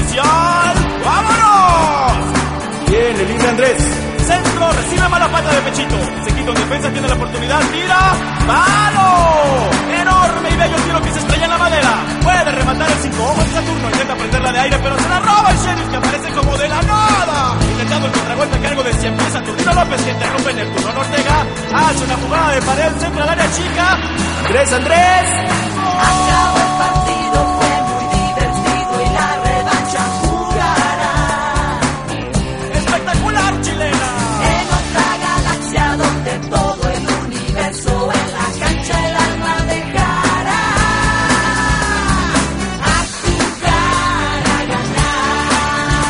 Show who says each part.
Speaker 1: inicial. ¡Vámonos!
Speaker 2: Bien, el libre Andrés.
Speaker 1: Centro, recibe mala pata de pechito. Se quita un defensa, tiene la oportunidad, tira. ¡Palo! Enorme y bello tiro que se estrella en la madera. Puede rematar el 5 ojos de Saturno. Intenta prenderla de aire, pero se la roba el Sheriff, que aparece como de la nada. Intentando el contragolpe a cargo de 100 pies Saturnino López, que interrumpe en el turno. Ortega hace una jugada de pared, centro al área chica.
Speaker 2: Andrés.
Speaker 3: Acabó.